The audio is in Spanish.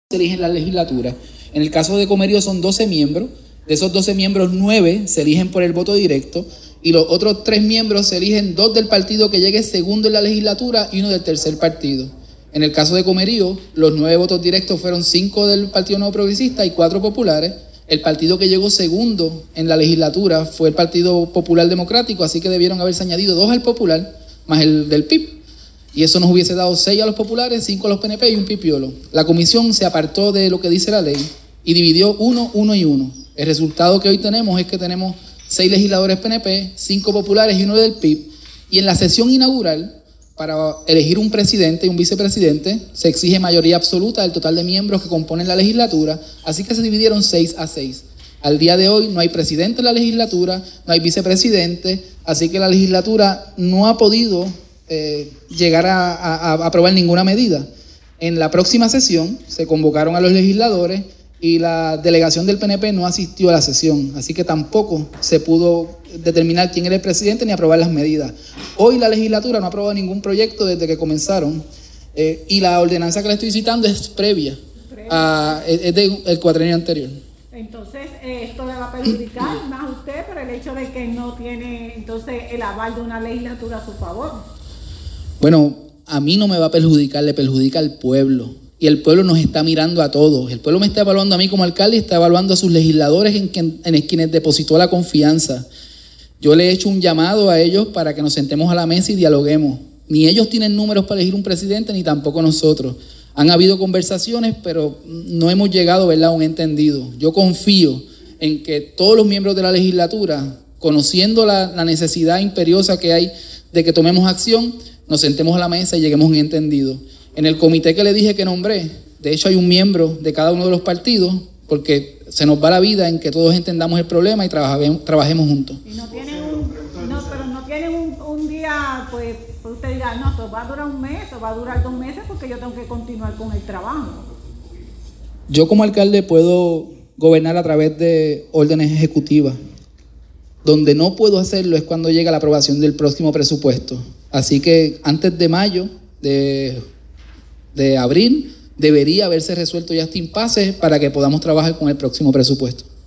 se eligen la legislatura. En el caso de Comerío son 12 miembros. De esos 12 miembros, 9 se eligen por el voto directo y los otros 3 miembros se eligen 2 del partido que llegue segundo en la legislatura y 1 del tercer partido. En el caso de Comerío, los 9 votos directos fueron 5 del Partido Nuevo Progresista y 4 populares. El partido que llegó segundo en la legislatura fue el Partido Popular Democrático, así que debieron haberse añadido 2 al popular más el del PIB. Y eso nos hubiese dado 6 a los populares, 5 a los PNP y un pipiolo. La comisión se apartó de lo que dice la ley y dividió 1, 1 y 1. El resultado que hoy tenemos es que tenemos 6 legisladores PNP, 5 populares y 1 del PIB. Y en la sesión inaugural, para elegir un presidente y un vicepresidente, se exige mayoría absoluta del total de miembros que componen la legislatura, así que se dividieron 6 a 6. Al día de hoy no hay presidente en la legislatura, no hay vicepresidente, así que la legislatura no ha podido llegar a aprobar ninguna medida. En la próxima sesión se convocaron a los legisladores y la delegación del PNP no asistió a la sesión, así que tampoco se pudo determinar quién era el presidente ni aprobar las medidas. Hoy la legislatura no ha aprobado ningún proyecto desde que comenzaron y la ordenanza que le estoy citando es previa. Es del cuatrienio anterior. Entonces, esto le va a perjudicar más a usted por el hecho de que no tiene entonces el aval de una legislatura a su favor. Bueno, a mí no me va a perjudicar, le perjudica al pueblo. Y el pueblo nos está mirando a todos. El pueblo me está evaluando a mí como alcalde y está evaluando a sus legisladores en quienes depositó la confianza. Yo le he hecho un llamado a ellos para que nos sentemos a la mesa y dialoguemos. Ni ellos tienen números para elegir un presidente, ni tampoco nosotros. Han habido conversaciones, pero no hemos llegado, ¿verdad?, a un entendido. Yo confío en que todos los miembros de la legislatura, conociendo la necesidad imperiosa que hay de que tomemos acción, nos sentemos a la mesa y lleguemos a un entendido. En el comité que le dije que nombré, de hecho hay un miembro de cada uno de los partidos, porque se nos va la vida en que todos entendamos el problema y trabajemos juntos. Y no tienen un día, pues usted dirá, no, esto va a durar un mes o va a durar 2 meses porque yo tengo que continuar con el trabajo. Yo como alcalde puedo gobernar a través de órdenes ejecutivas. Donde no puedo hacerlo es cuando llega la aprobación del próximo presupuesto. Así que antes de mayo, de abril, debería haberse resuelto ya este impasse para que podamos trabajar con el próximo presupuesto.